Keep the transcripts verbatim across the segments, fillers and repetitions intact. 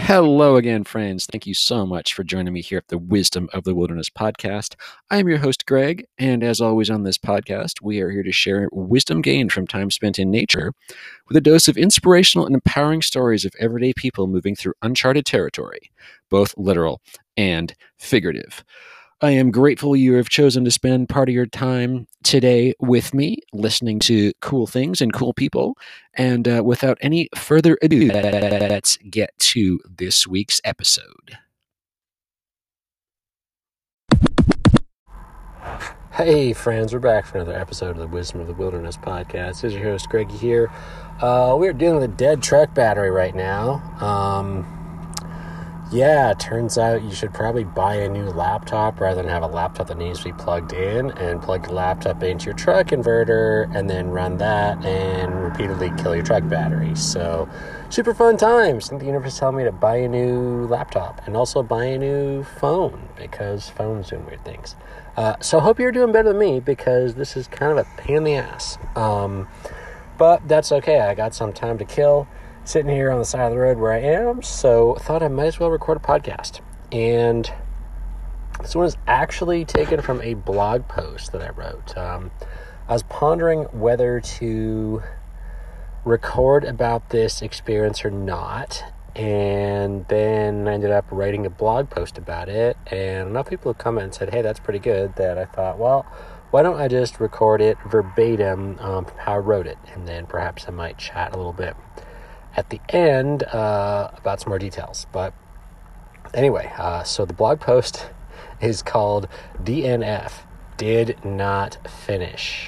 Hello again, friends. Thank you so much for joining me here at the Wisdom of the Wilderness podcast. I am your host, Greg, and as always on this podcast, we are here to share wisdom gained from time spent in nature with a dose of inspirational and empowering stories of everyday people moving through uncharted territory, both literal and figurative. I am grateful you have chosen to spend part of your time today with me, listening to cool things and cool people. And uh, without any further ado, let's get to this week's episode. Hey, friends, we're back for another episode of the Wisdom of the Wilderness podcast. This is your host, Greggy here. Uh, we're dealing with a dead truck battery right now. Um... Yeah, it turns out you should probably buy a new laptop rather than have a laptop that needs to be plugged in, and plug your laptop into your truck inverter and then run that and repeatedly kill your truck battery. So, super fun times. I think the universe is telling me to buy a new laptop and also buy a new phone because phones doing weird things. Uh, so I hope you're doing better than me because this is kind of a pain in the ass. Um, but that's okay. I got some time to kill sitting here on the side of the road where I am, so thought I might as well record a podcast. And this one is actually taken from a blog post that I wrote. Um, I was pondering whether to record about this experience or not, and then I ended up writing a blog post about it, and enough people have commented and said, hey, that's pretty good, that I thought, well, why don't I just record it verbatim um, from how I wrote it, and then perhaps I might chat a little bit at the end uh, about some more details. But anyway, uh, so the blog post is called D N F, Did Not Finish.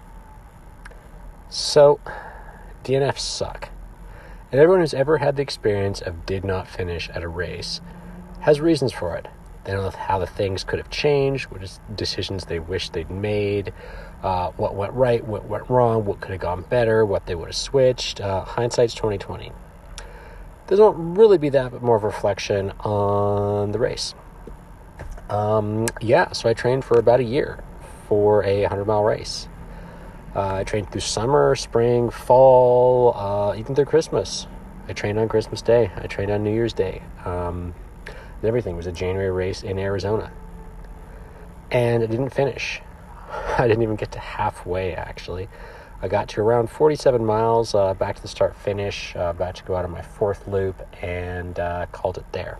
So, D N Fs suck. And everyone who's ever had the experience of did not finish at a race has reasons for it. They know how the things could have changed, what decisions they wish they'd made, uh, what went right, what went wrong, what could have gone better, what they would have switched. Uh, hindsight's twenty twenty. There won't really be that, but more of a reflection on the race. Um, yeah, so I trained for about a year for a hundred-mile race. Uh, I trained through summer, spring, fall, uh, even through Christmas. I trained on Christmas Day. I trained on New Year's Day. Um, everything. It was a January race in Arizona. And it didn't finish. I didn't even get to halfway, actually. I got to around forty-seven miles, uh, back to the start finish, uh, about to go out on my fourth loop, and uh, called it there.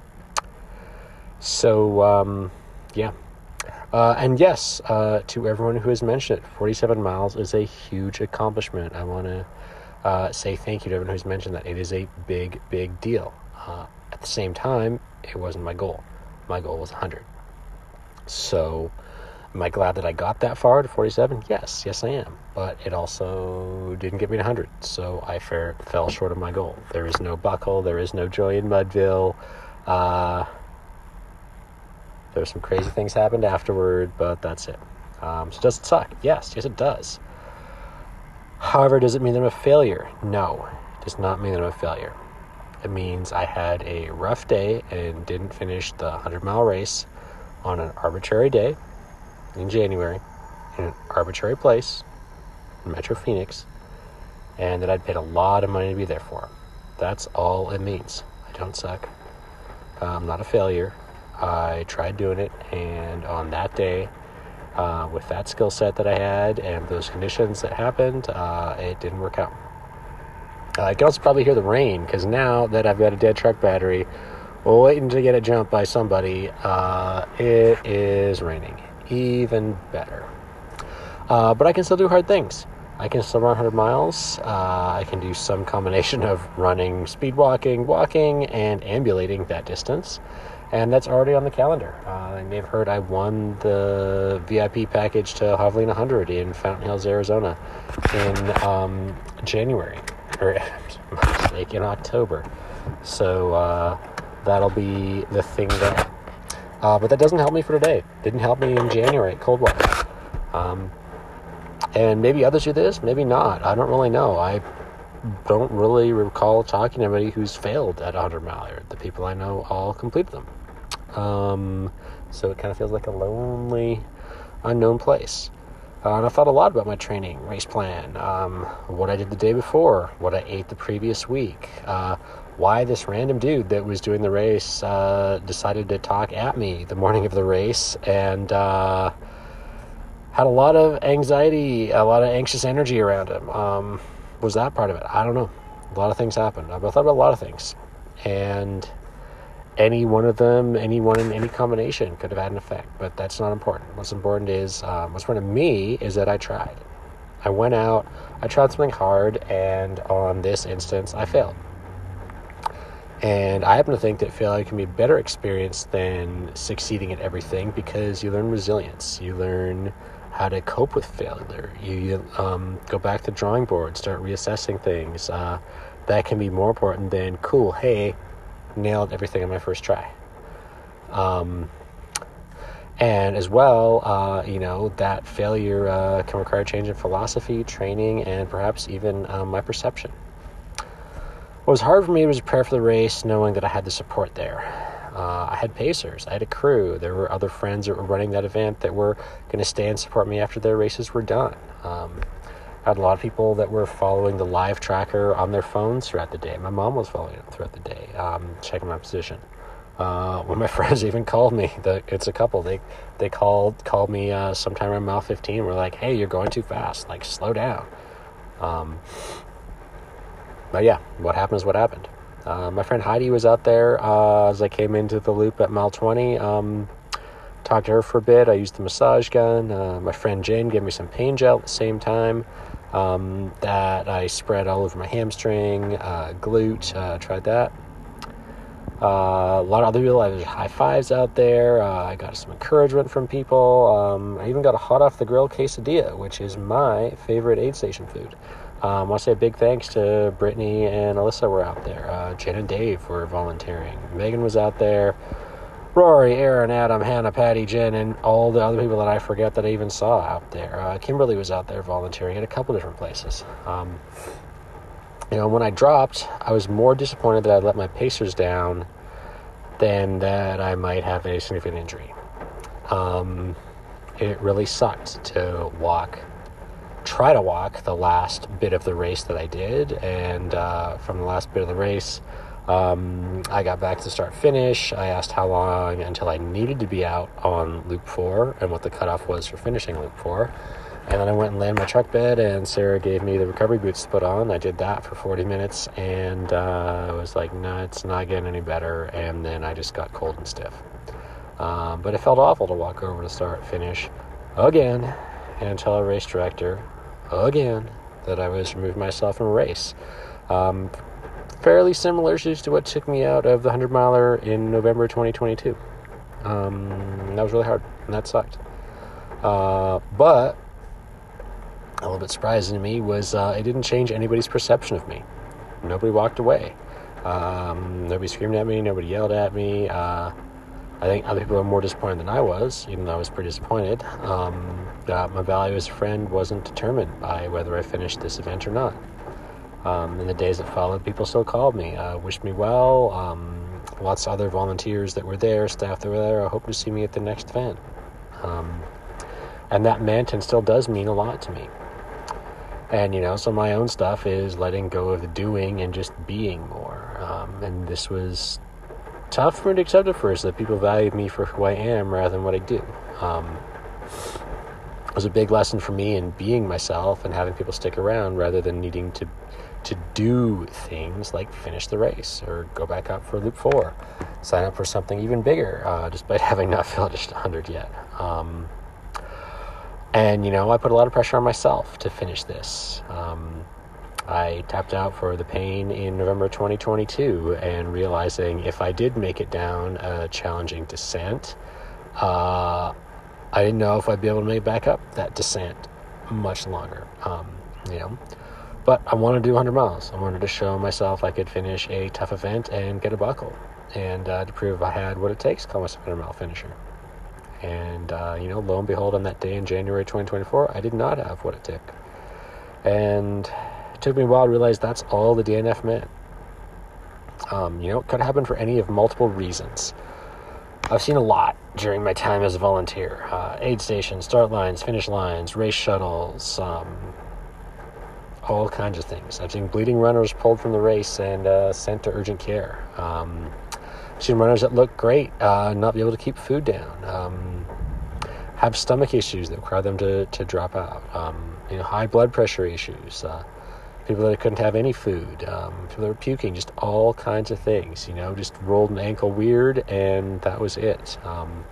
So, um, yeah. Uh, and yes, uh, to everyone who has mentioned it, forty-seven miles is a huge accomplishment. I want to uh, say thank you to everyone who's mentioned that. It is a big, big deal. Uh, at the same time, it wasn't my goal. My goal was one hundred. So, am I glad that I got that far to forty-seven? Yes, yes I am. But it also didn't get me to one hundred, so I fair, fell short of my goal. There is no buckle, there is no joy in Mudville. Uh, there's some crazy things happened afterward, but that's it. Um, so does it suck? Yes, yes it does. However, does it mean that I'm a failure? No, it does not mean that I'm a failure. It means I had a rough day and didn't finish the hundred-mile race on an arbitrary day in January in an arbitrary place in Metro Phoenix, and that I'd paid a lot of money to be there for. That's all it means. I don't suck. I'm not a failure. I tried doing it, and on that day, uh, with that skill set that I had and those conditions that happened, uh, it didn't work out. Uh, I can also probably hear the rain, because now that I've got a dead truck battery waiting to get it jumped by somebody, uh, it is raining. Even better. Uh, but I can still do hard things. I can still run one hundred miles. Uh, I can do some combination of running, speed walking, walking, and ambulating that distance. And that's already on the calendar. Uh, you may have heard I won the V I P package to Javelina one hundred in Fountain Hills, Arizona in um, January. Or, my mistake, in October. So uh, that'll be the thing there. Uh, but that doesn't help me for today. Didn't help me in January at Coldwater. Um, and maybe others do this, maybe not. I don't really know. I don't really recall talking to anybody who's failed at a hundred-mile. The people I know all completed them. Um, so it kind of feels like a lonely, unknown place. Uh, and I thought a lot about my training, race plan, um, what I did the day before, what I ate the previous week, uh, why this random dude that was doing the race uh, decided to talk at me the morning of the race, and uh, had a lot of anxiety, a lot of anxious energy around him. Um, was that part of it? I don't know. A lot of things happened. I thought about a lot of things. And any one of them, any one in any combination could have had an effect. But that's not important. What's important is, um, what's important to me is that I tried. I went out, I tried something hard, and on this instance, I failed. And I happen to think that failure can be a better experience than succeeding at everything, because you learn resilience. You learn how to cope with failure. You um, go back to the drawing board, start reassessing things. Uh, that can be more important than, cool, hey, nailed everything on my first try. Um, and as well, uh, you know, that failure uh, can require change in philosophy, training, and perhaps even um, my perception. What was hard for me was to prepare for the race, knowing that I had the support there. Uh, I had pacers, I had a crew, there were other friends that were running that event that were going to stay and support me after their races were done. Um, I had a lot of people that were following the live tracker on their phones throughout the day. My mom was following it throughout the day, um, checking my position. Uh, one of my friends even called me, the, it's a couple, they they called called me uh, sometime around mile fifteen, were like, hey, you're going too fast, like, slow down. Um, but yeah, what happened is what happened. Uh, my friend Heidi was out there uh, as I came into the loop at mile twenty. Um, talked to her for a bit. I used the massage gun. Uh, my friend Jen gave me some pain gel at the same time um, that I spread all over my hamstring, uh, glute. Uh, tried that. Uh, a lot of other people, I had high fives out there. Uh, I got some encouragement from people. Um, I even got a hot off the grill quesadilla, which is my favorite aid station food. Um, I want to say a big thanks to Brittany and Alyssa were out there. Uh, Jen and Dave were volunteering. Megan was out there. Rory, Aaron, Adam, Hannah, Patty, Jen, and all the other people that I forget that I even saw out there. Uh, Kimberly was out there volunteering at a couple different places. Um, you know, when I dropped, I was more disappointed that I let my pacers down than that I might have a significant injury. Um, it really sucked to walk try to walk the last bit of the race that I did, and uh, from the last bit of the race um, I got back to start finish. I asked how long until I needed to be out on loop four and what the cutoff was for finishing loop four, and then I went and laid in my truck bed, and Sarah gave me the recovery boots to put on. I did that for forty minutes, and uh, I was like, no, nah, it's not getting any better, and then I just got cold and stiff. Um, but it felt awful to walk over to start finish again and tell a race director again that I was removing myself from a race. Um, fairly similar to what took me out of the hundred miler in November twenty twenty-two. Um, that was really hard, and that sucked. Uh, but a little bit surprising to me was uh, it didn't change anybody's perception of me. Nobody walked away. Um, nobody screamed at me. Nobody yelled at me. Uh, I think other people were more disappointed than I was, even though I was pretty disappointed. Um, uh, my value as a friend wasn't determined by whether I finished this event or not. Um, in the days that followed, people still called me, uh, wished me well. Um, lots of other volunteers that were there, staff that were there, I hope to see me at the next event. Um, and that meant and still does mean a lot to me. And, you know, some of my own stuff is letting go of the doing and just being more. Um, and this was tough for me to accept at first, that people valued me for who I am rather than what I do. Um, it was a big lesson for me in being myself and having people stick around rather than needing to to do things like finish the race or go back up for loop four, sign up for something even bigger, uh, despite having not finished one hundred yet. Um, and, you know, I put a lot of pressure on myself to finish this. Um, I tapped out for the pain in November twenty twenty-two, and realizing if I did make it down a challenging descent, uh, I didn't know if I'd be able to make back up that descent much longer, um, you know. But I wanted to do one hundred miles. I wanted to show myself I could finish a tough event and get a buckle, and uh, to prove I had what it takes to call myself a hundred mile finisher. And, uh, you know, lo and behold, on that day in January twenty twenty-four, I did not have what it took. And it took me a while to realize that's all the D N F meant. Um, you know, it could happen for any of multiple reasons. I've seen a lot during my time as a volunteer. Uh, aid stations, start lines, finish lines, race shuttles, um, all kinds of things. I've seen bleeding runners pulled from the race and uh, sent to urgent care. Um, I've seen runners that look great uh, not be able to keep food down. Um, have stomach issues that require them to, to drop out. Um, you know, high blood pressure issues. Uh, people that couldn't have any food. Um, people that were puking. Just all kinds of things. You know, just rolled an ankle weird, and that was it. Um,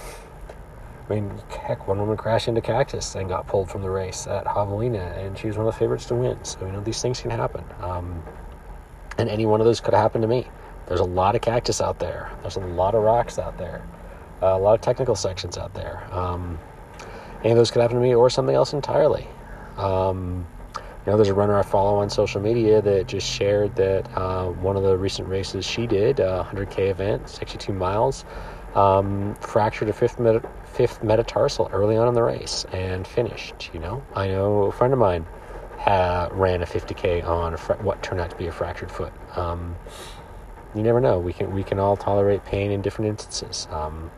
I mean, heck, one woman crashed into Cactus and got pulled from the race at Javelina, and she was one of the favorites to win. So, you know, these things can happen. Um, and any one of those could have happened to me. There's a lot of cactus out there. There's a lot of rocks out there. Uh, a lot of technical sections out there. Um, any of those could happen to me or something else entirely. Um, you know, there's a runner I follow on social media that just shared that uh, one of the recent races she did, a one hundred K event, sixty-two miles, um, fractured a fifth meta- fifth metatarsal early on in the race and finished. You know, I know a friend of mine ha- ran a fifty K on a fra- what turned out to be a fractured foot. Um, you never know. We can we can all tolerate pain in different instances. Um,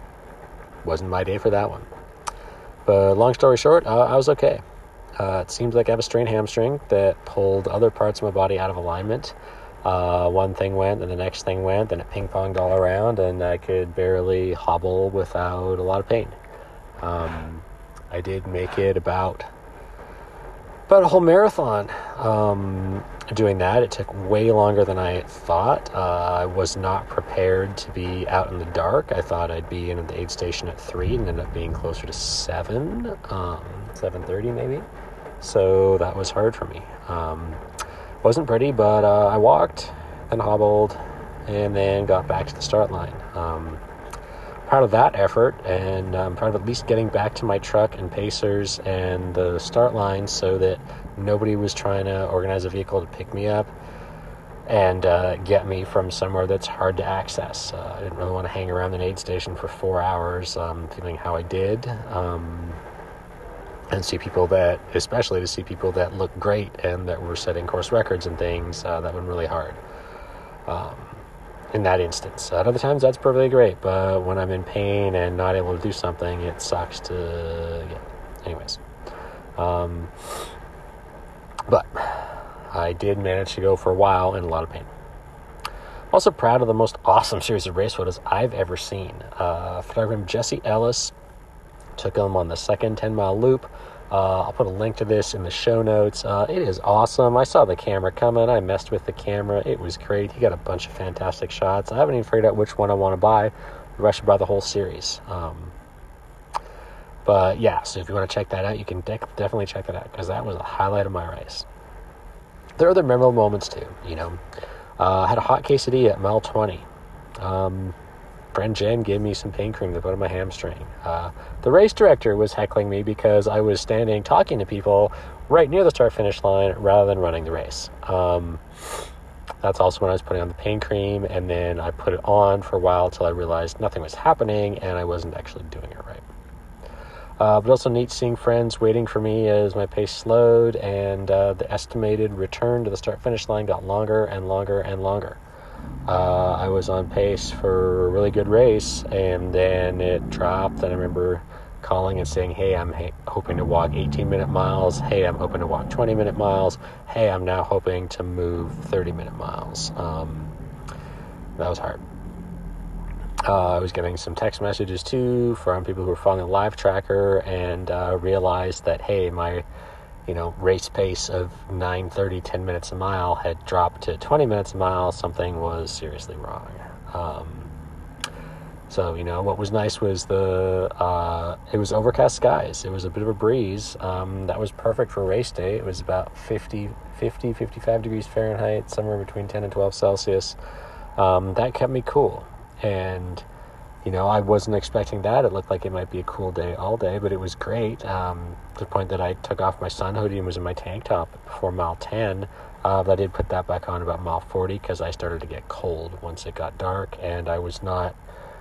wasn't my day for that one. But long story short, uh, I was okay. Uh, it seems like I have a strained hamstring that pulled other parts of my body out of alignment. Uh, one thing went, and the next thing went, and it ping-ponged all around, and I could barely hobble without a lot of pain. Um, I did make it about about a whole marathon. Um, doing that, it took way longer than I thought. Uh, I was not prepared to be out in the dark. I thought I'd be in the aid station at three, and ended up being closer to seven, um, seven thirty maybe. So that was hard for me. Um, wasn't pretty, but uh, I walked and hobbled and then got back to the start line. Um, proud of that effort, and I'm proud of at least getting back to my truck and pacers and the start line so that nobody was trying to organize a vehicle to pick me up and uh, get me from somewhere that's hard to access. Uh, I didn't really want to hang around the aid station for four hours um, feeling how I did. Um, and see people that, especially to see people that look great and that were setting course records and things, uh, that went really hard um, in that instance. At other times, that's perfectly great, but when I'm in pain and not able to do something, it sucks to, yeah, anyways. Um, but I did manage to go for a while in a lot of pain. I'm also proud of the most awesome series of race photos I've ever seen. Uh, photographer Jesse Ellis took them on the second ten-mile loop. Uh, I'll put a link to this in the show notes. Uh, it is awesome. I saw the camera coming. I messed with the camera. It was great. He got a bunch of fantastic shots. I haven't even figured out which one I want to buy. Maybe I should buy the whole series. Um, but yeah, so if you want to check that out, you can de- definitely check that out because that was a highlight of my race. There are other memorable moments too. You know, uh, I had a hot quesadilla at mile twenty. Um, Friend Jen gave me some pain cream to put on my hamstring. Uh, the race director was heckling me because I was standing talking to people right near the start-finish line rather than running the race. Um, that's also when I was putting on the pain cream, and then I put it on for a while until I realized nothing was happening and I wasn't actually doing it right. Uh, but also neat seeing friends waiting for me as my pace slowed, and uh, the estimated return to the start-finish line got longer and longer and longer. Uh, I was on pace for a really good race, and then it dropped, and I remember calling and saying, hey, I'm ha- hoping to walk eighteen-minute miles. Hey, I'm hoping to walk twenty-minute miles. Hey, I'm now hoping to move thirty-minute miles. Um, that was hard. Uh, I was getting some text messages, too, from people who were following the live tracker and uh, realized that, hey, my you know, race pace of nine thirty, ten minutes a mile had dropped to twenty minutes a mile. Something was seriously wrong. Um, so, you know, what was nice was the, uh, it was overcast skies. It was a bit of a breeze. Um, that was perfect for race day. It was about fifty, fifty, fifty-five degrees Fahrenheit, somewhere between ten and twelve Celsius. Um, that kept me cool. And, you know, I wasn't expecting that. It looked like it might be a cool day all day, but it was great. Um, to the point that I took off my sun hoodie and was in my tank top before mile ten. Uh, but I did put that back on about mile forty because I started to get cold once it got dark, and I was not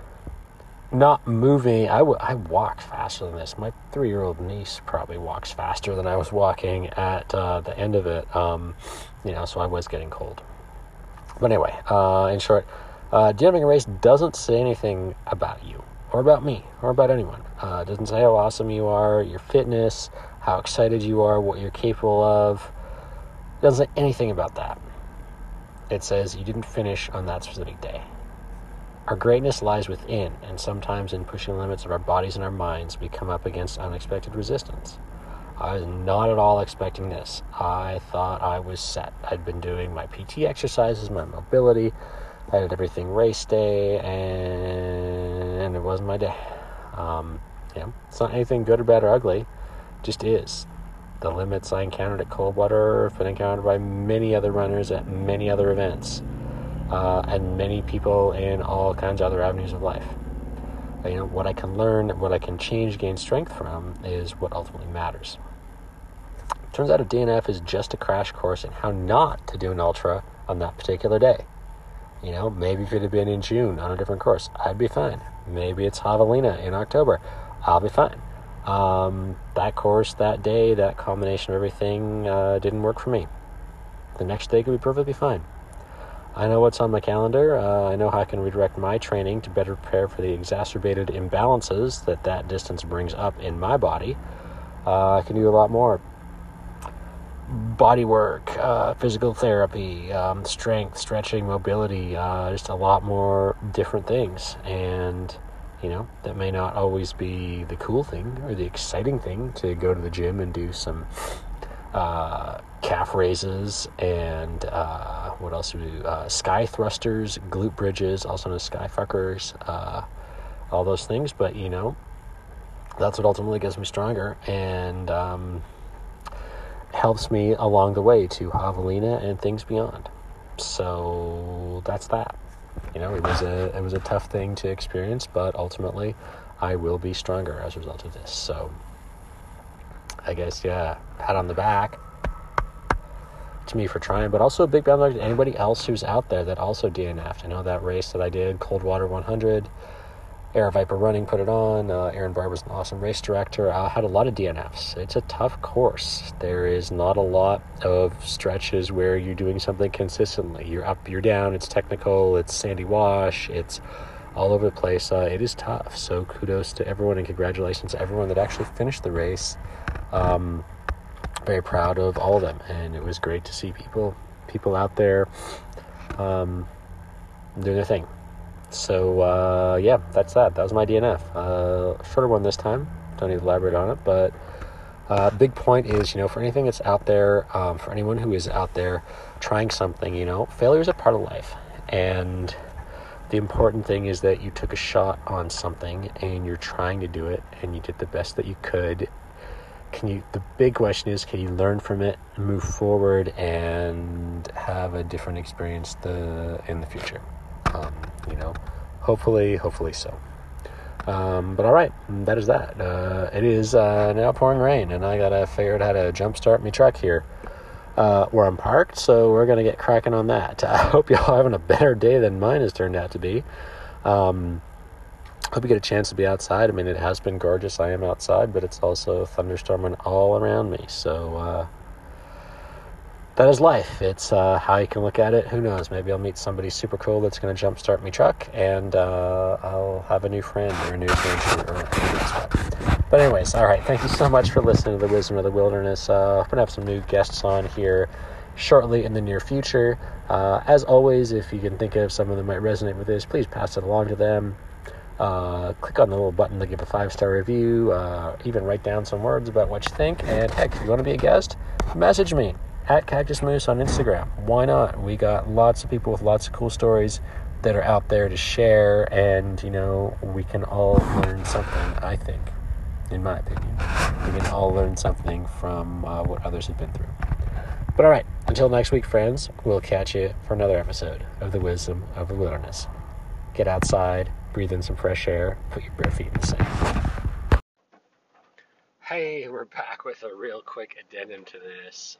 not moving. I, w- I walked faster than this. My three-year-old niece probably walks faster than I was walking at uh, the end of it. Um, you know, so I was getting cold. But anyway, uh, in short, Uh, DMing a race doesn't say anything about you, or about me, or about anyone. Uh, it doesn't say how awesome you are, your fitness, how excited you are, what you're capable of. It doesn't say anything about that. It says you didn't finish on that specific day. Our greatness lies within, and sometimes in pushing the limits of our bodies and our minds, we come up against unexpected resistance. I was not at all expecting this. I thought I was set. I'd been doing my P T exercises, my mobility. I did everything race day, and it wasn't my day. Um, you know, it's not anything good or bad or ugly. It just is. The limits I encountered at Coldwater have been encountered by many other runners at many other events, uh, and many people in all kinds of other avenues of life. You know, what I can learn, what I can change, gain strength from is what ultimately matters. Turns out a D N F is just a crash course in how not to do an ultra on that particular day. You know, maybe if it had been in June on a different course, I'd be fine. Maybe it's Javelina in October. I'll be fine. Um, that course, that day, that combination of everything uh, didn't work for me. The next day could be perfectly fine. I know what's on my calendar. Uh, I know how I can redirect my training to better prepare for the exacerbated imbalances that that distance brings up in my body. Uh, I can do a lot more. Body work, uh, physical therapy, um, strength, stretching, mobility, uh, just a lot more different things. And, you know, that may not always be the cool thing or the exciting thing to go to the gym and do some uh, calf raises and uh, what else do we do? Uh, sky thrusters, glute bridges, also known as sky fuckers, uh, all those things. But, you know, that's what ultimately gets me stronger and um, helps me along the way to Javelina and things beyond. So that's that. You know, it was a it was a tough thing to experience, but ultimately I will be stronger as a result of this. So I guess, yeah, pat on the back to me for trying, but also a big bound to anybody else who's out there that also D N F'd. I know that race that I did, Coldwater one hundred, Air Viper Running put it on. Uh, Aaron Barber's an awesome race director. I uh, had a lot of D N Fs. It's a tough course. There is not a lot of stretches where you're doing something consistently. You're up, you're down. It's technical. It's sandy wash. It's all over the place. Uh, it is tough. So kudos to everyone and congratulations to everyone that actually finished the race. Um, very proud of all of them, and it was great to see people people out there um, doing their thing. So, uh, yeah, that's that. That was my D N F. Uh, shorter one this time. Don't need to elaborate on it. But uh, big point is, you know, for anything that's out there, um, for anyone who is out there trying something, you know, failure is a part of life. And the important thing is that you took a shot on something and you're trying to do it and you did the best that you could. Can you? The big question is, can you learn from it, move forward, and have a different experience the in the future? Um, you know, hopefully, hopefully so. Um, but all right, that is that. Uh, it is uh, now pouring rain, and I gotta figure out how to jumpstart my truck here uh, where I'm parked. So we're gonna get cracking on that. I hope y'all are having a better day than mine has turned out to be. Um, hope you get a chance to be outside. I mean, it has been gorgeous. I am outside, but it's also thunderstorming all around me. So. Uh, That is life. It's uh, how you can look at it. Who knows? Maybe I'll meet somebody super cool that's going to jumpstart my truck, and uh, I'll have a new friend or a new adventure. Or but anyways, all right. Thank you so much for listening to the Wisdom of the Wilderness. Uh, I'm going to have some new guests on here shortly in the near future. Uh, as always, if you can think of someone that might resonate with this, please pass it along to them. Uh, click on the little button to give a five-star review. Uh, even write down some words about what you think. And heck, if you want to be a guest, message me at Cactus Moose on Instagram. Why not? We got lots of people with lots of cool stories that are out there to share, and, you know, we can all learn something, I think, in my opinion. We can all learn something from uh, what others have been through. But all right, until next week, friends, we'll catch you for another episode of The Wisdom of the Wilderness. Get outside, breathe in some fresh air, put your bare feet in the sand. Hey, we're back with a real quick addendum to this.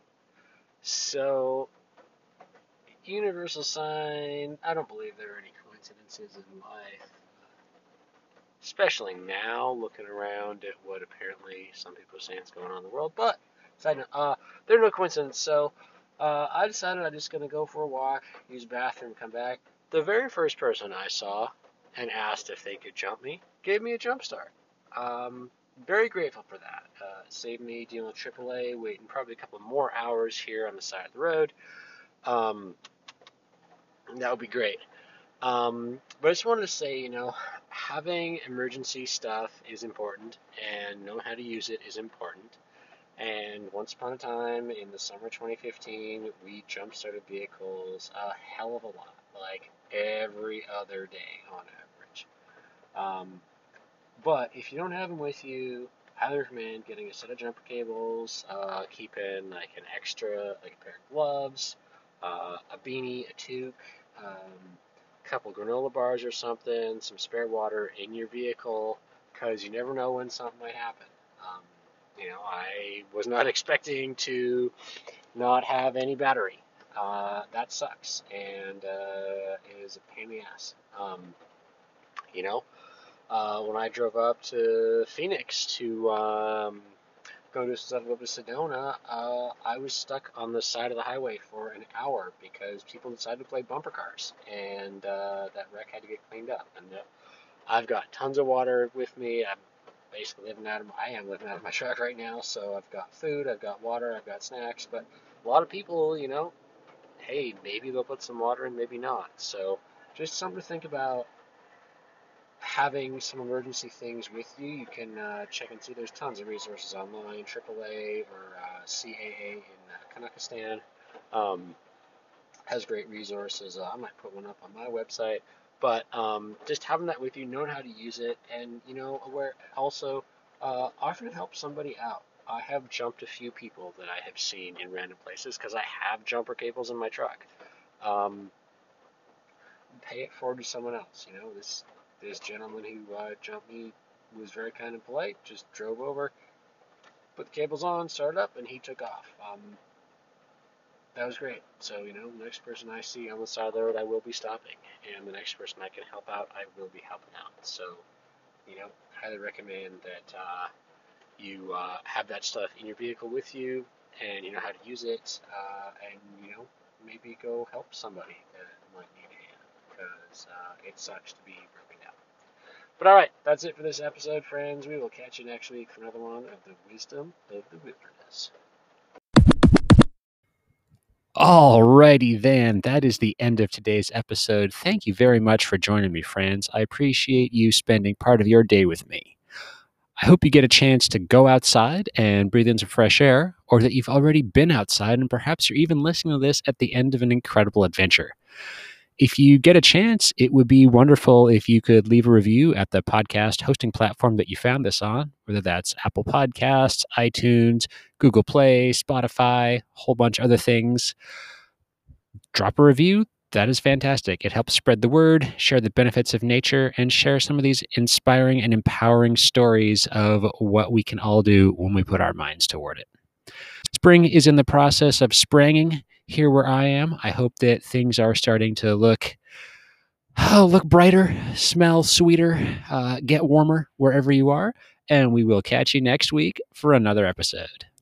So, universal sign, I don't believe there are any coincidences in life. Especially now, looking around at what apparently some people are saying is going on in the world. But, side note, uh, there are no coincidences. So, uh, I decided I'm just going to go for a walk, use the bathroom, come back. The very first person I saw and asked if they could jump me gave me a jump start. Um, very grateful for that. Uh, saved me dealing with triple A, waiting probably a couple more hours here on the side of the road. Um, that would be great. Um, but I just wanted to say, you know, having emergency stuff is important, and knowing how to use it is important. And once upon a time in the summer twenty fifteen, we jump started vehicles a hell of a lot, like every other day on average. Um, but if you don't have them with you, I highly recommend getting a set of jumper cables, uh, keeping like an extra, like a pair of gloves, uh, a beanie, a toque, um, a couple granola bars or something, some spare water in your vehicle, because you never know when something might happen. Um, you know, I was not expecting to not have any battery. Uh, that sucks, and uh, is a pain in the ass. Um, you know, uh, when I drove up to Phoenix to um, go to Sedona, uh, I was stuck on the side of the highway for an hour because people decided to play bumper cars, and uh, that wreck had to get cleaned up. And uh, I've got tons of water with me. I'm basically living out of my, I am living out of my truck right now, so I've got food, I've got water, I've got snacks. But a lot of people, you know, hey, maybe they'll put some water in, maybe not. So just something to think about, having some emergency things with you. You can uh, check and see there's tons of resources online, triple A or uh, C A A in uh, Kazakhstan um, has great resources. Uh, I might put one up on my website, but um, just having that with you, knowing how to use it, and you know, aware also uh, often help somebody out. I have jumped a few people that I have seen in random places because I have jumper cables in my truck. Um, pay it forward to someone else. You know, this this gentleman who uh, jumped me was very kind and polite. Just drove over, put the cables on, started up, and he took off. Um, that was great. So you know, the next person I see on the side of the road, I will be stopping, and the next person I can help out, I will be helping out. So you know, highly recommend that uh, you uh, have that stuff in your vehicle with you, and you know how to use it, uh, and you know, maybe go help somebody that might need a hand, because uh, it sucks to be broken down. But all right, that's it for this episode, friends. We will catch you next week for another one of the Wisdom of the Wilderness. Alrighty then, that is the end of today's episode. Thank you very much for joining me, friends. I appreciate you spending part of your day with me. I hope you get a chance to go outside and breathe in some fresh air, or that you've already been outside and perhaps you're even listening to this at the end of an incredible adventure. If you get a chance, it would be wonderful if you could leave a review at the podcast hosting platform that you found this on, whether that's Apple Podcasts, iTunes, Google Play, Spotify, a whole bunch of other things. Drop a review. That is fantastic. It helps spread the word, share the benefits of nature, and share some of these inspiring and empowering stories of what we can all do when we put our minds toward it. Spring is in the process of spranging here where I am. I hope that things are starting to look oh, look brighter, smell sweeter, uh, get warmer wherever you are. And we will catch you next week for another episode.